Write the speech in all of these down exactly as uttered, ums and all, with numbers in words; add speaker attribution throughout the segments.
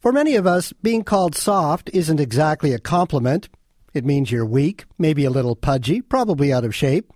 Speaker 1: For many of us, being called soft isn't exactly a compliment. It means you're weak, maybe a little pudgy, probably out of shape.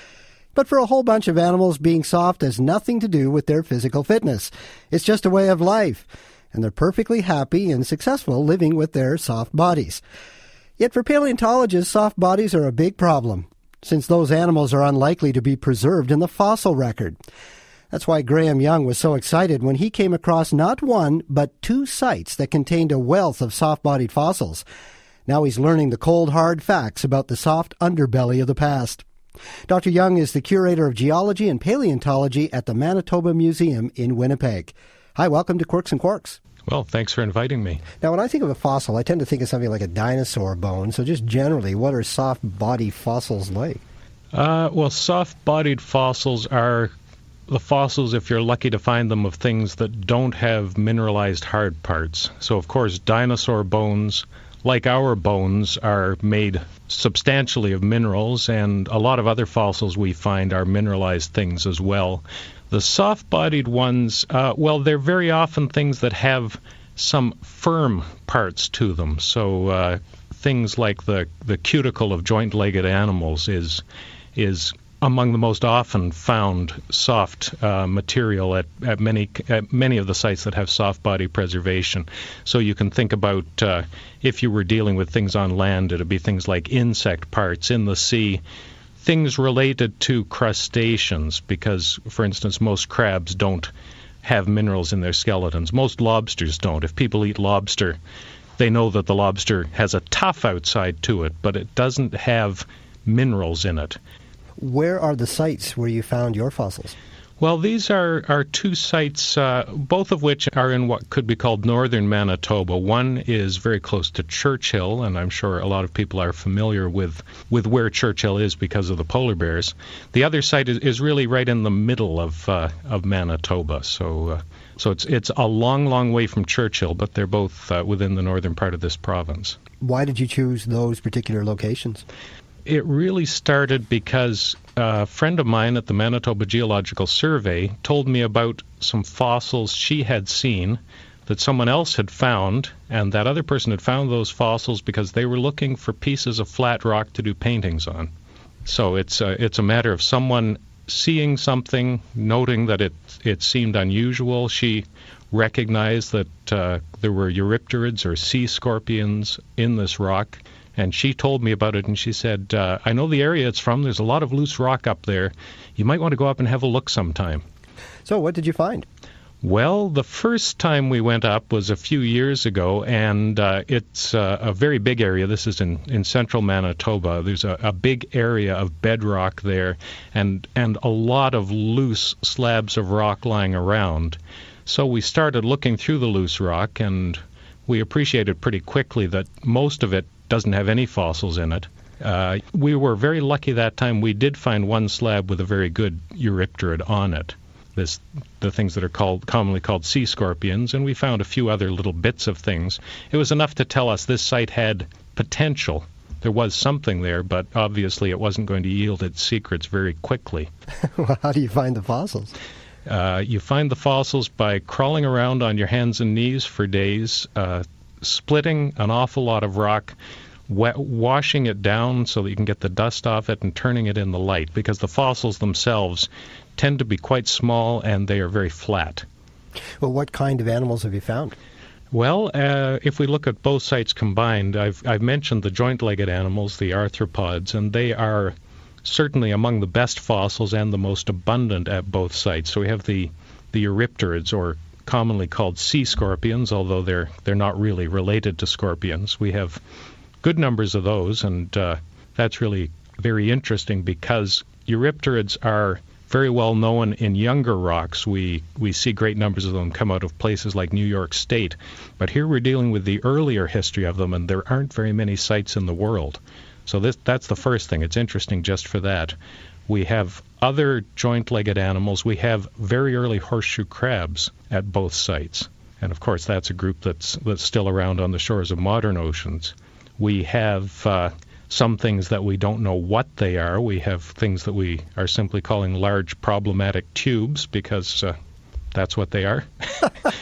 Speaker 1: But for a whole bunch of animals, being soft has nothing to do with their physical fitness. It's just a way of life, and they're perfectly happy and successful living with their soft bodies. Yet for paleontologists, soft bodies are a big problem, since those animals are unlikely to be preserved in the fossil record. That's why Graham Young was so excited when he came across not one, but two sites that contained a wealth of soft-bodied fossils. Now he's learning the cold, hard facts about the soft underbelly of the past. Doctor Young is the curator of geology and paleontology at the Manitoba Museum in Winnipeg. Hi, welcome to Quirks and Quarks.
Speaker 2: Well, thanks for inviting me.
Speaker 1: Now, when I think of a fossil, I tend to think of something like a dinosaur bone. So just generally, what are soft-bodied fossils like?
Speaker 2: Uh, well, soft-bodied fossils are the fossils, if you're lucky to find them, of things that don't have mineralized hard parts. So, of course, dinosaur bones, like our bones, are made substantially of minerals, and a lot of other fossils we find are mineralized things as well. The soft-bodied ones, uh, well, they're very often things that have some firm parts to them. So uh, things like the, the cuticle of joint-legged animals is is among the most often found soft uh, material at, at many at many of the sites that have soft body preservation. So you can think about uh, if you were dealing with things on land, it would be things like insect parts in the sea, things related to crustaceans, because, for instance, most crabs don't have minerals in their skeletons. Most lobsters don't. If people eat lobster, they know that the lobster has a tough outside to it, but it doesn't have minerals in it.
Speaker 1: Where are the sites where you found your fossils?
Speaker 2: Well, these are, are two sites, uh, both of which are in what could be called northern Manitoba. One is very close to Churchill, and I'm sure a lot of people are familiar with, with where Churchill is because of the polar bears. The other site is, is really right in the middle of uh, of Manitoba, so uh, so it's it's a long, long way from Churchill, but they're both uh, within the northern part of this province.
Speaker 1: Why did you choose those particular locations?
Speaker 2: It really started because a friend of mine at the Manitoba Geological Survey told me about some fossils she had seen that someone else had found, and that other person had found those fossils because they were looking for pieces of flat rock to do paintings on. So it's a, it's a matter of someone seeing something, noting that it it seemed unusual. She recognized that uh, there were eurypterids or sea scorpions in this rock, and she told me about it, and she said, uh, I know the area it's from. There's a lot of loose rock up there. You might want to go up and have a look sometime.
Speaker 1: So what did you find?
Speaker 2: Well, the first time we went up was a few years ago, and uh, it's uh, a very big area. This is in, in central Manitoba. There's a, a big area of bedrock there, and, and a lot of loose slabs of rock lying around. So we started looking through the loose rock, and we appreciated pretty quickly that most of it doesn't have any fossils in it. Uh, we were very lucky that time. We did find one slab with a very good eurypterid on it, this, the things that are called commonly called sea scorpions, and we found a few other little bits of things. It was enough to tell us this site had potential. There was something there, but obviously it wasn't going to yield its secrets very quickly.
Speaker 1: Well, how do you find the fossils?
Speaker 2: Uh, you find the fossils by crawling around on your hands and knees for days, uh, splitting an awful lot of rock, wet, washing it down so that you can get the dust off it, and turning it in the light, because the fossils themselves tend to be quite small and they are very flat.
Speaker 1: Well, what kind of animals have you found?
Speaker 2: Well, uh, if we look at both sites combined, I've, I've mentioned the joint-legged animals, the arthropods, and they are certainly among the best fossils and the most abundant at both sites. So we have the, the eurypterids, or commonly called sea scorpions, although they're they're not really related to scorpions. We have good numbers of those, and uh, that's really very interesting because eurypterids are very well known in younger rocks. We we see great numbers of them come out of places like New York State, but here we're dealing with the earlier history of them, and there aren't very many sites in the world. So this that's the first thing. It's interesting just for that. We have other joint-legged animals. We have very early horseshoe crabs at both sites. And, of course, that's a group that's, that's still around on the shores of modern oceans. We have uh, some things that we don't know what they are. We have things that we are simply calling large problematic tubes because uh, that's what they are.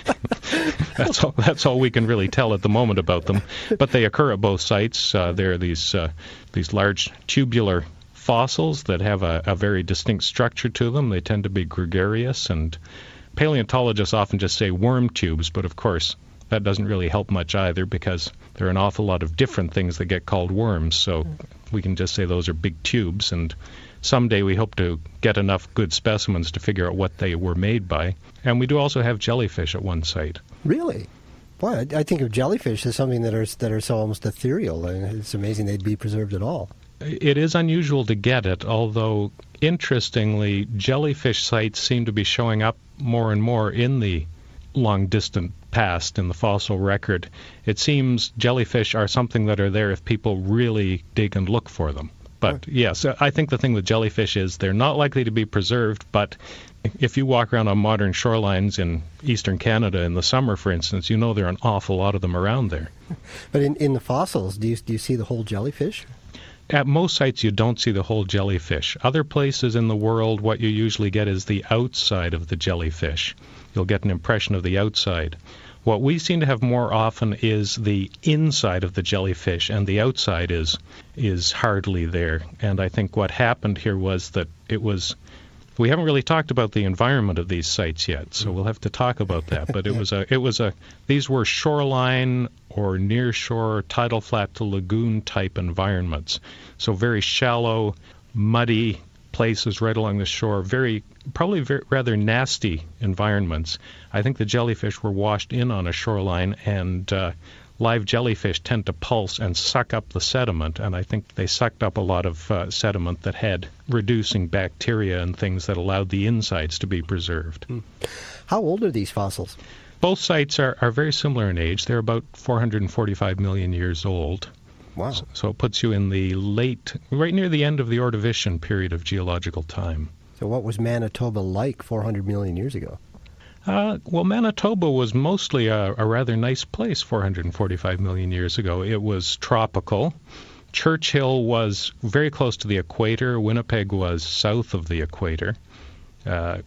Speaker 2: that's all, that's all we can really tell at the moment about them. But they occur at both sites. Uh, they're these uh, these large tubular fossils that have a, a very distinct structure to them. They tend to be gregarious, and paleontologists often just say worm tubes, but of course that doesn't really help much either, because there are an awful lot of different things that get called worms. So we can just say those are big tubes, and someday we hope to get enough good specimens to figure out what they were made by. And we do also have jellyfish at one site.
Speaker 1: Really? Boy, I, I think of jellyfish as something that are that are so almost ethereal, and it's amazing they'd be preserved at all.
Speaker 2: It is unusual to get it, although, interestingly, jellyfish sites seem to be showing up more and more in the long-distant past in the fossil record. It seems jellyfish are something that are there if people really dig and look for them. But, yes, I think the thing with jellyfish is they're not likely to be preserved, but if you walk around on modern shorelines in eastern Canada in the summer, for instance, you know there are an awful lot of them around there.
Speaker 1: But in, in the fossils, do you, do you see the whole jellyfish?
Speaker 2: At most sites, you don't see the whole jellyfish. Other places in the world, what you usually get is the outside of the jellyfish. You'll get an impression of the outside. What we seem to have more often is the inside of the jellyfish, and the outside is is hardly there. And I think what happened here was that it was... We haven't really talked about the environment of these sites yet, so we'll have to talk about that. But it was a, it was a, these were shoreline or near shore, tidal flat to lagoon type environments. So very shallow, muddy places right along the shore. Very, probably very, rather nasty environments. I think the jellyfish were washed in on a shoreline, and uh, live jellyfish tend to pulse and suck up the sediment, and I think they sucked up a lot of uh, sediment that had reducing bacteria and things that allowed the insides to be preserved.
Speaker 1: How old are these fossils?
Speaker 2: Both sites are, are very similar in age. They're about four hundred forty-five million years old.
Speaker 1: Wow.
Speaker 2: So, so it puts you in the late, right near the end of the Ordovician period of geological time.
Speaker 1: So what was Manitoba like four hundred million years ago?
Speaker 2: Uh, well, Manitoba was mostly a, a rather nice place four hundred forty-five million years ago. It was tropical. Churchill was very close to the equator. Winnipeg was south of the equator. Uh,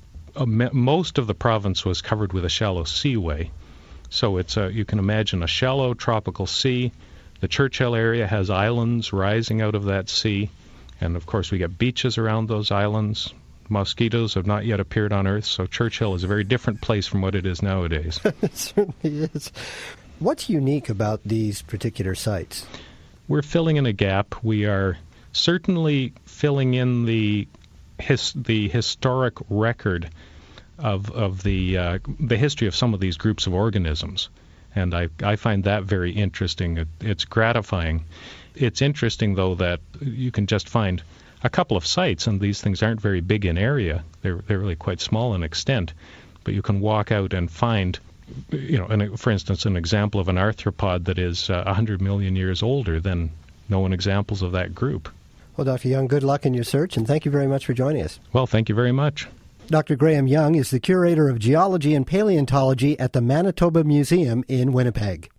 Speaker 2: most of the province was covered with a shallow seaway. So it's a, you can imagine a shallow tropical sea. The Churchill area has islands rising out of that sea. And, of course, we get beaches around those islands. Mosquitoes have not yet appeared on Earth, so Churchill is a very different place from what it is nowadays.
Speaker 1: It certainly is. What's unique about these particular sites?
Speaker 2: We're filling in a gap. We are certainly filling in the his, the historic record of of the uh, the history of some of these groups of organisms, and I I find that very interesting. It, it's gratifying. It's interesting, though, that you can just find a couple of sites, and these things aren't very big in area. They're they're really quite small in extent, but you can walk out and find, you know, an, for instance, an example of an arthropod that is uh, one hundred million years older than known examples of that group.
Speaker 1: Well, Doctor Young, good luck in your search, and thank you very much for joining us.
Speaker 2: Well, thank you very much.
Speaker 1: Doctor Graham Young is the Curator of Geology and Paleontology at the Manitoba Museum in Winnipeg.